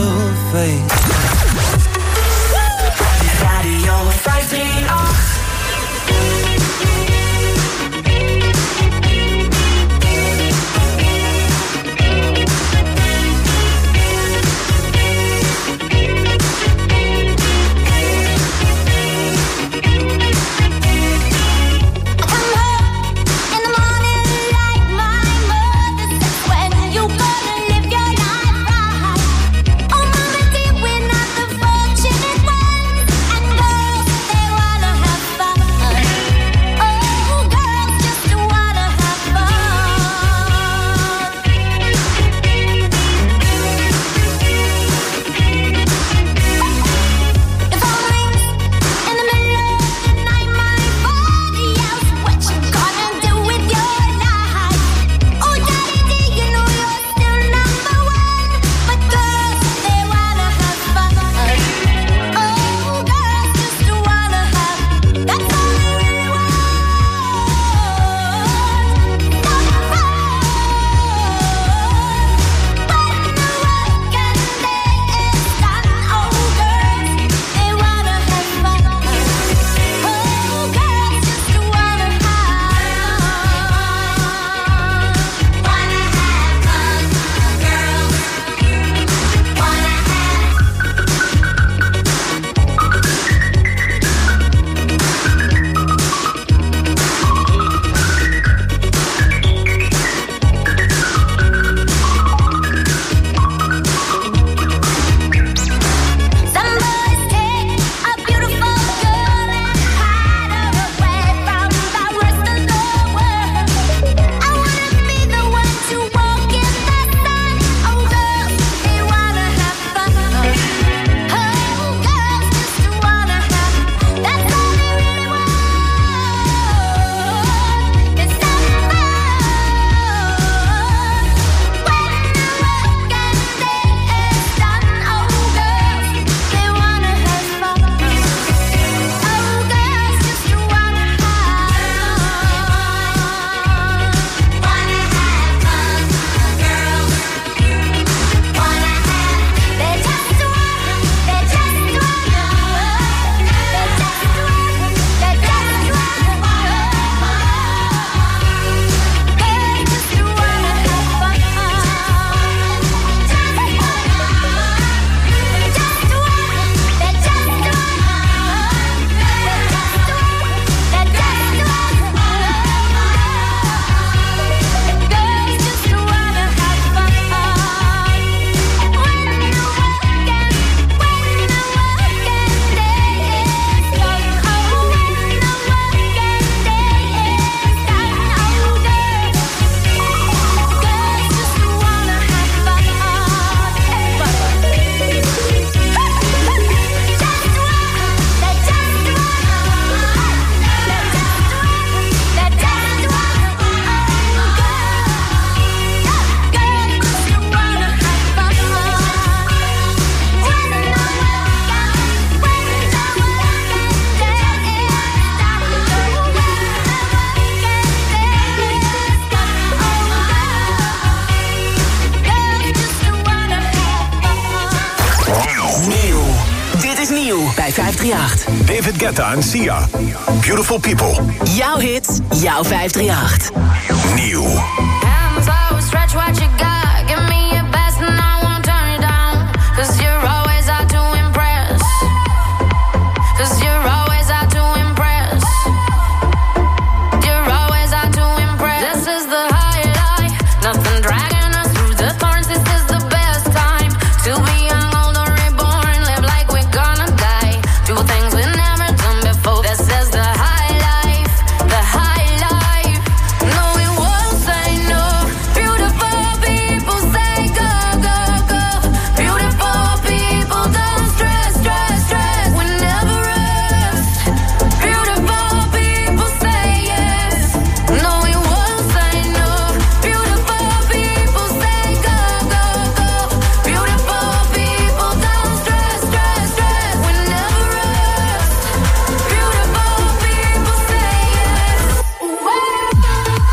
bij vijf drie acht. David Guetta en Sia. Beautiful People. Jouw hit, jouw vijf drie acht. Nieuw. Hands out, stretch what you got. Give me your best and I won't turn it down. Cause you're always out to impress. Cause you're always out to impress. You're always out to impress. This is the high life. Nothing dragging us through the thorns. This is the best time to be young, old or reborn. Live like we're gonna die. Do things we never done before. This is the high life. The high life. No, we won't say no. Beautiful people say go, go, go. Beautiful people don't stress, stress, stress. We never rest. Beautiful people say yes. No, we won't say no. Beautiful people say go, go, go. Beautiful people don't stress, stress, stress. We never rest. Beautiful people say yes.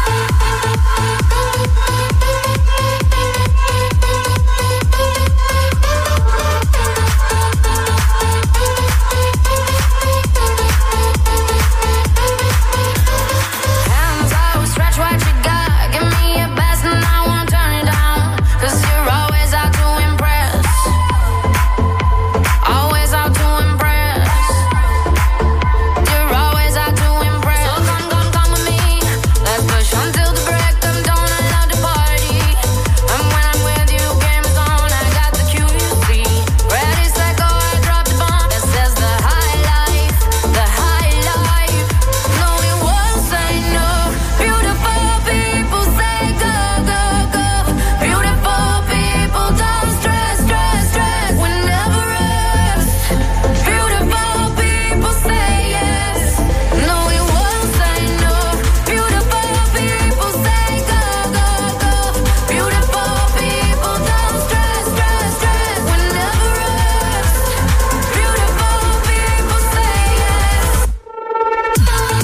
Hands out, stretch what you got. Give me your best and I won't turn it down. Cause you're always out to impress. Always out to impress. You're always out to impress. So come, come, come with me. Let's push until the break of dawn. I love to party. And when I'm with you, game is on. I got the cue, you see. Ready, set, go, I drop the bomb. This is the high life. The high life. No, we won't say no. Beautiful people say go, go, go. Beautiful people don't stress, stress, stress. We never rest. Beautiful people say yes. No, we won't say no. Beautiful people say go, go, go. Beautiful people don't stress, stress, stress. We never rest. Beautiful people say yes.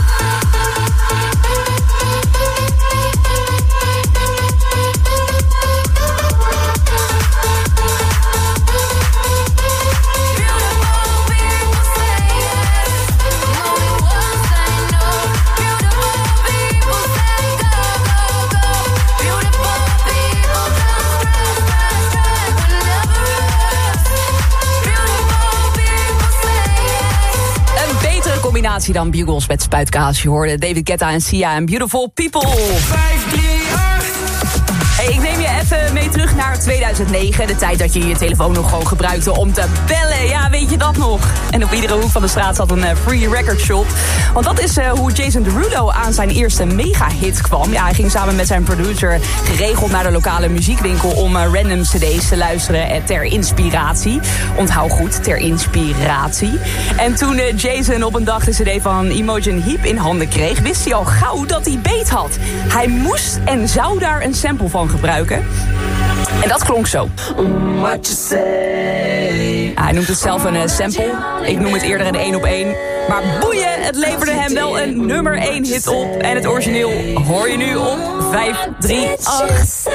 Een betere combinatie dan Bugles met spuitkaas. Je hoorde David Guetta en Sia en Beautiful People. vijf drie acht. Hey, ik neem je even mee terug naar tweeduizend negen. De tijd dat je je telefoon nog gewoon gebruikte om te bellen. Ja, weet je dat nog? En op iedere hoek van de straat zat een uh, free record shop. Want dat is uh, hoe Jason Derulo aan zijn eerste mega-hit kwam. Ja, hij ging samen met zijn producer geregeld naar de lokale muziekwinkel om uh, random cd's te luisteren uh, ter inspiratie. Onthoud goed, ter inspiratie. En toen uh, Jason op een dag de cd van Imogen Heap in handen kreeg, wist hij al gauw dat hij beet had. Hij moest en zou daar een sample van gebruiken. En dat klonk zo. What you say. Hij noemt het zelf een uh, sample. Ik noem het eerder een één op één. Maar boeien, het leverde hem wel een nummer één hit op. En het origineel hoor je nu op vijf drie acht.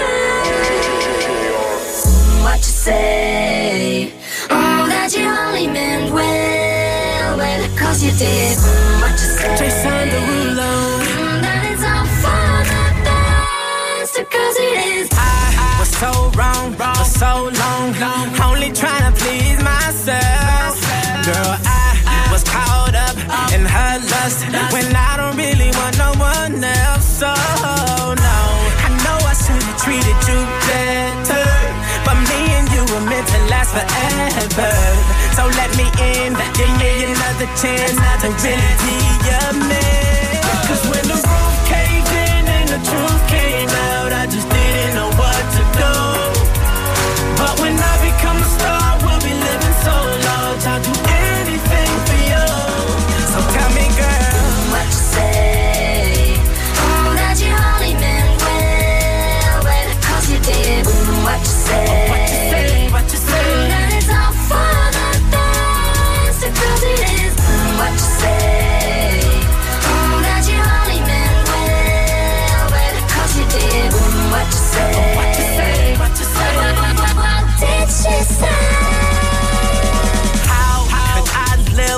What you say? Oh, that you only meant well, well, cause you did. What you say? Jason Derulo. Mm, that it's all for the best, cause it is. I was so wrong for so long, only trying to please myself. Girl, I was caught up in her lust when I don't really want no one else. So no, I know I should have treated you better, but me and you were meant to last forever. So let me in, give me another chance to really be your man. Cause when the roof caved in and the truth came out, I just didn't know what to do. But when I become a star, we'll be living so large, I'll do anything for you. So tell me, girl, what you say? Oh, that you only meant well, well, cause you did. What you say? What you say? What you say? That it's all for the best, cause it is. What you say? Oh, that you only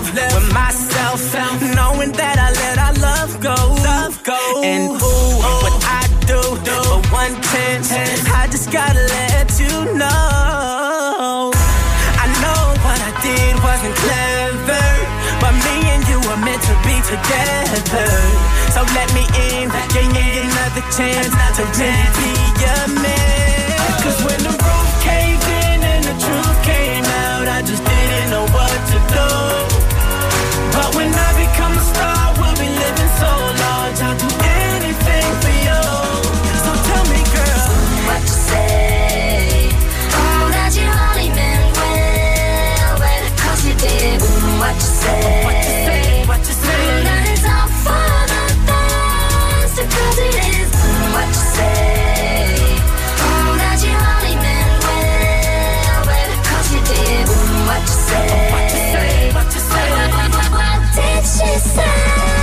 with myself, knowing that I let our love go. Love go. And ooh, what I do for one chance, I just gotta let you know. I know what I did wasn't clever, but me and you were meant to be together. So let me in, give me another chance to really be your man. Cause when the roof caved in and the truth came out, I just didn't know what to do. But when I become a star, we'll be living so large, I'll do anything for you. So tell me, girl, what you say? Oh, that you only meant well, well, cause you did. What you say? What you say? What you say? Oh, that it's all for the best, because it is. What you say? Oh, that you only meant well, well, cause you did. What you say? What you say? What you say? What, what, what, what did she say?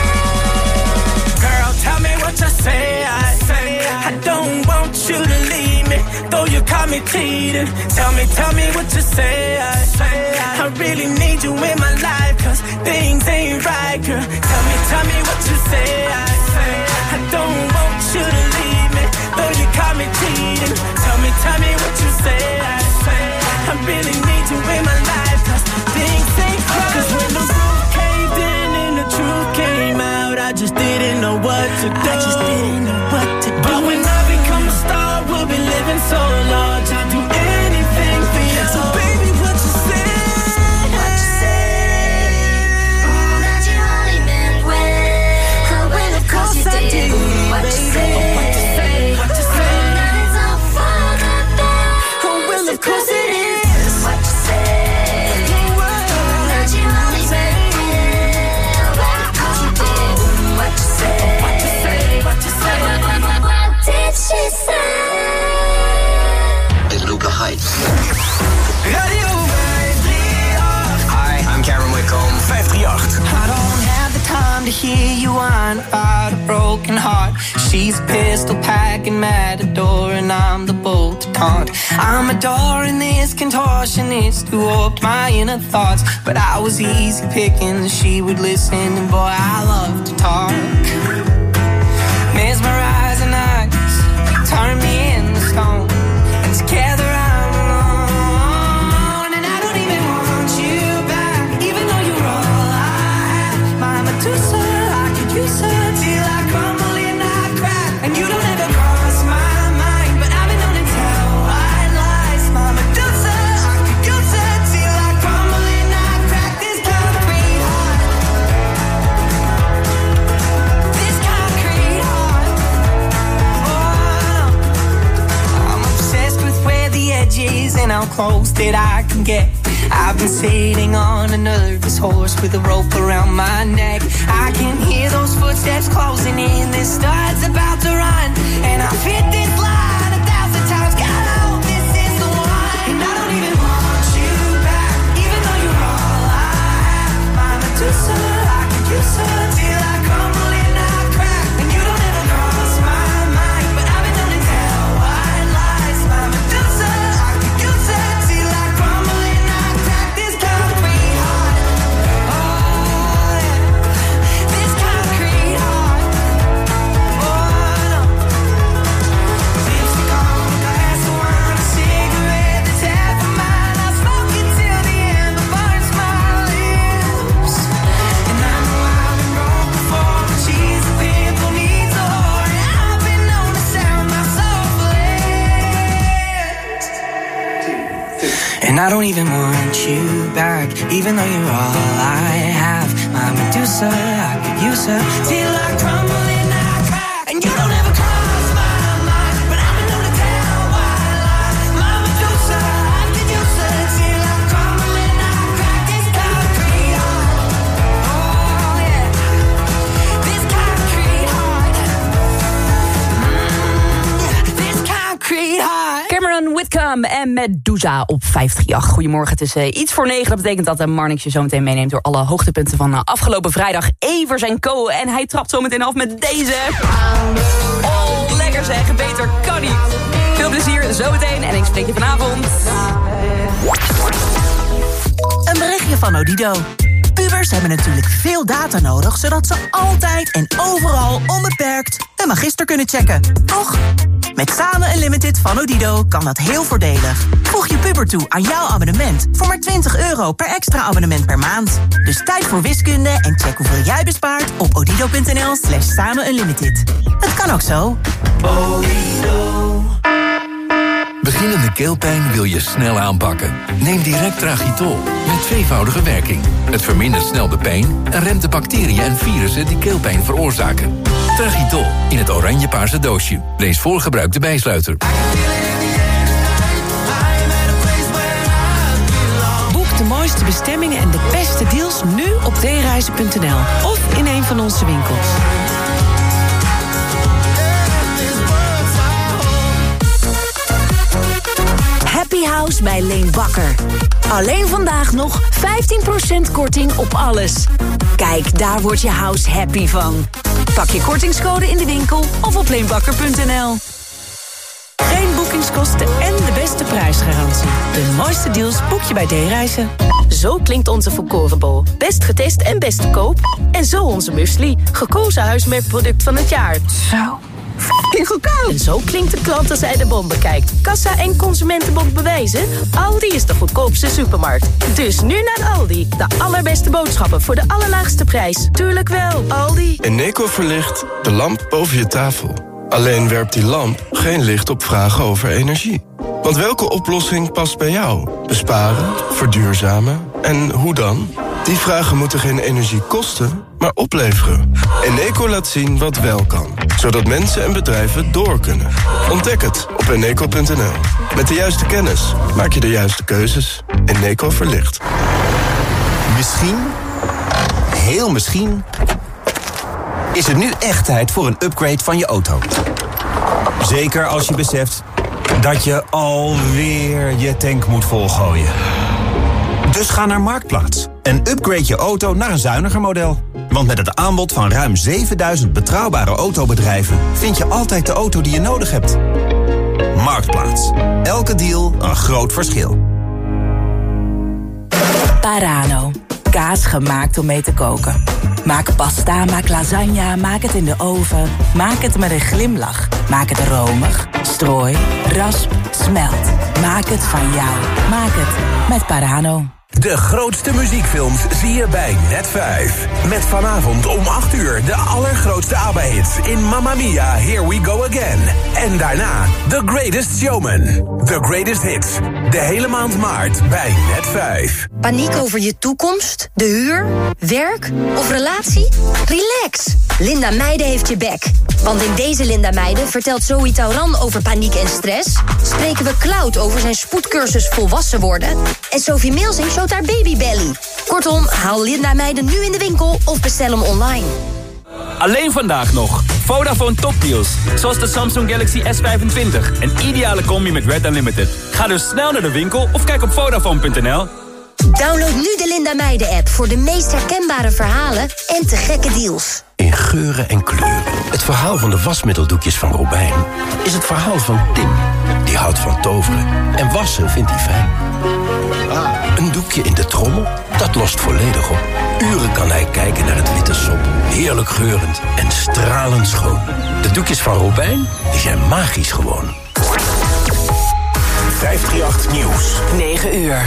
Girl, tell me what you say. I say I don't want you to leave me, though you caught me cheating. Tell me, tell me what you say. I say I really need you in my life, cause things ain't right, girl. Tell me, tell me what you say. I say I don't want you to leave me, though you caught me cheating. Tell me, tell me what you say. I say I really need you in my life, cause things ain't right. Cause when the roof caved in and the truth came out, I just didn't know what to do. I just didn't know what to do. But when I become a star, we'll be living so large, I'll do anything for you. So baby, what you say? What you say? Oh, that you only meant well, oh, well, of course you did. What you say? What you say? What you say? Oh, that it's all for the best, Oh, well, of course it is. what you say? Oh, that you only meant well, well, of course you did. What you say? What you say? What you say? What, what, what, what did she say? Is Luca Heights. Radio Hi, I'm Cameron Whitcomb. vijf drie acht. I don't have the time to hear you whine about a broken heart. She's a pistol packing matador and I'm the bolt to taunt. I'm adoring this contortionist who warped my inner thoughts, but I was easy picking, she would listen, and boy, I love to talk. Mesmerizing eyes turn me into stone, and together I'm alone, and I don't even want you back, even though you're all I have. My Medusa, I could use her till I crumble and I crack, and you don't ever cross my mind, but I've been known to tell white lies. My Medusa, I could use her till I crumble and I crack. This concrete heart, this concrete heart. Oh, I'm obsessed with where the edge is and how close that I can get. I've been sitting on a nervous horse with a rope around my neck. I can hear those footsteps closing in, this star's about to run, and I've hit this line a thousand times. God, I hope this is the one. And I don't even want you back, even though you're all I have. My Medusa, I could use her till I crumble and I crack, and you don't ever cross my mind, but I've been known to tell white lies. My Medusa, I could use her till I crumble and I crack. This concrete heart, oh yeah, this concrete heart, oh no. Lipstick on a glass of wine, a cigarette that's half of mine. I smoke it till the end, but burns my lips. And I know I've been broke before, but she's a pimple, needs a whore, and I've been known to sound my soul lips. And I don't even want you back, even though you're all I have. My Medusa, I could use her till I crumble and I crack, and you don't ever cross my mind, but I've been known to tell white lies. My Medusa, I could use her till I crumble and I crack. This concrete heart, oh yeah, this concrete heart, mm, this concrete heart. Cameron Whitcomb en Medusa op vijf drie acht. Goedemorgen, het is uh, iets voor negen. Dat betekent dat uh, Marnix je zo meteen meeneemt door alle hoogtepunten van uh, afgelopen vrijdag. Evers en Co. En hij trapt zo meteen af met deze. Oh, lekker zeg. Beter kan niet. Veel plezier zo meteen en ik spreek je vanavond. Een berichtje van Odido. Pubers hebben natuurlijk veel data nodig, zodat ze altijd en overal onbeperkt een magister kunnen checken. Toch? Met Samen Unlimited van Odido kan dat heel voordelig. Voeg je puber toe aan jouw abonnement voor maar twintig euro per extra abonnement per maand. Dus tijd voor wiskunde en check hoeveel jij bespaart op odido.nl slash samen unlimited. Het kan ook zo. Odido. Beginnende keelpijn wil je snel aanpakken. Neem direct Tragitol, met tweevoudige werking. Het vermindert snel de pijn en remt de bacteriën en virussen die keelpijn veroorzaken. Tragitol, in het oranje-paarse doosje. Lees voor gebruik de bijsluiter. Boek de mooiste bestemmingen en de beste deals nu op d reizen punt n l of in een van onze winkels. Happy House bij Leen Bakker. Alleen vandaag nog vijftien procent korting op alles. Kijk, daar wordt je house happy van. Pak je kortingscode in de winkel of op leenbakker punt n l. Geen boekingskosten en de beste prijsgarantie. De mooiste deals boek je bij D-Reizen. Zo klinkt onze volkorenbol. Best getest en best te koop. En zo onze muesli. Gekozen huismerkproduct van het jaar. Zo. F***ing goedkoop. En zo klinkt de klant als hij de bon bekijkt. Kassa en Consumentenbond bewijzen. Aldi is de goedkoopste supermarkt. Dus nu naar Aldi. De allerbeste boodschappen voor de allerlaagste prijs. Tuurlijk wel, Aldi. Eneco verlicht de lamp boven je tafel. Alleen werpt die lamp geen licht op vragen over energie. Want welke oplossing past bij jou? Besparen, verduurzamen en hoe dan? Die vragen moeten geen energie kosten, maar opleveren. Eneco laat zien wat wel kan, zodat mensen en bedrijven door kunnen. Ontdek het op eneco punt n l. Met de juiste kennis maak je de juiste keuzes. Eneco verlicht. Misschien, heel misschien, is het nu echt tijd voor een upgrade van je auto. Zeker als je beseft dat je alweer je tank moet volgooien. Dus ga naar Marktplaats en upgrade je auto naar een zuiniger model. Want met het aanbod van ruim zevenduizend betrouwbare autobedrijven vind je altijd de auto die je nodig hebt. Marktplaats. Elke deal een groot verschil. Parano. Kaas gemaakt om mee te koken. Maak pasta, maak lasagne, maak het in de oven. Maak het met een glimlach. Maak het romig, strooi, rasp, smelt. Maak het van jou. Maak het met Parano. De grootste muziekfilms zie je bij Net vijf. Met vanavond om acht uur de allergrootste ABBA-hits in Mamma Mia, Here We Go Again. En daarna The Greatest Showman. The Greatest Hits. De hele maand maart bij Net vijf. Paniek over je toekomst, de huur, werk of relatie? Relax. Linda Meijden heeft je back. Want in deze Linda Meijden vertelt Zoe Tauran over paniek en stress. Spreken we Cloud over zijn spoedcursus volwassen worden. En Sophie Milsing showt haar babybelly. Kortom, haal Linda Meijden nu in de winkel of bestel hem online. Alleen vandaag nog. Vodafone topdeals. Zoals de Samsung Galaxy S vijfentwintig. Een ideale combi met Red Unlimited. Ga dus snel naar de winkel of kijk op vodafone punt n l. Download nu de Linda Meijden app voor de meest herkenbare verhalen en te gekke deals. In geuren en kleuren. Het verhaal van de wasmiddeldoekjes van Robijn is het verhaal van Tim. Die houdt van toveren en wassen vindt hij fijn. Een doekje in de trommel, dat lost volledig op. Uren kan hij kijken naar het witte sop. Heerlijk geurend en stralend schoon. De doekjes van Robijn, die zijn magisch gewoon. vijfhonderdachttien Nieuws. negen uur.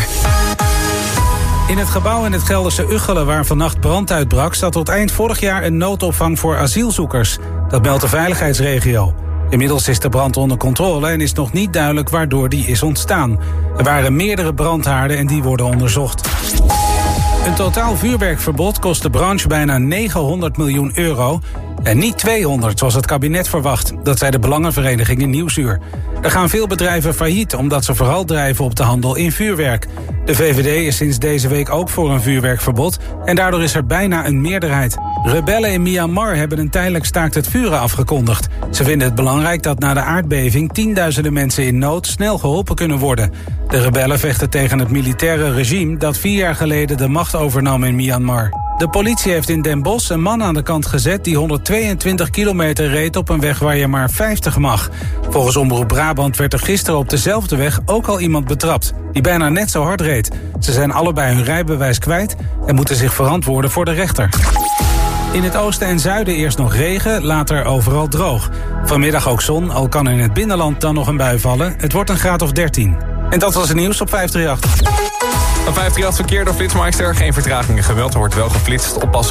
In het gebouw in het Gelderse Ugchelen waar vannacht brand uitbrak staat tot eind vorig jaar een noodopvang voor asielzoekers. Dat meldt de veiligheidsregio. Inmiddels is de brand onder controle en is nog niet duidelijk waardoor die is ontstaan. Er waren meerdere brandhaarden en die worden onderzocht. Een totaal vuurwerkverbod kost de branche bijna negenhonderd miljoen euro. En niet tweehonderd, zoals het kabinet verwacht. Dat zei de Belangenvereniging in Nieuwsuur. Er gaan veel bedrijven failliet, omdat ze vooral drijven op de handel in vuurwerk. De V V D is sinds deze week ook voor een vuurwerkverbod. En daardoor is er bijna een meerderheid. Rebellen in Myanmar hebben een tijdelijk staakt het vuren afgekondigd. Ze vinden het belangrijk dat na de aardbeving tienduizenden mensen in nood snel geholpen kunnen worden. De rebellen vechten tegen het militaire regime dat vier jaar geleden de macht overnam in Myanmar. De politie heeft in Den Bosch een man aan de kant gezet die honderdtweeëntwintig kilometer reed op een weg waar je maar vijftig mag. Volgens Omroep Brabant werd er gisteren op dezelfde weg ook al iemand betrapt, die bijna net zo hard reed. Ze zijn allebei hun rijbewijs kwijt en moeten zich verantwoorden voor de rechter. In het oosten en zuiden eerst nog regen, later overal droog. Vanmiddag ook zon, al kan in het binnenland dan nog een bui vallen. Het wordt een graad of dertien. En dat was het nieuws op vijf drie acht. Een vijf drie acht verkeer door Flitsmeister. Geen vertragingen gemeld, er wordt wel geflitst. Oppassen.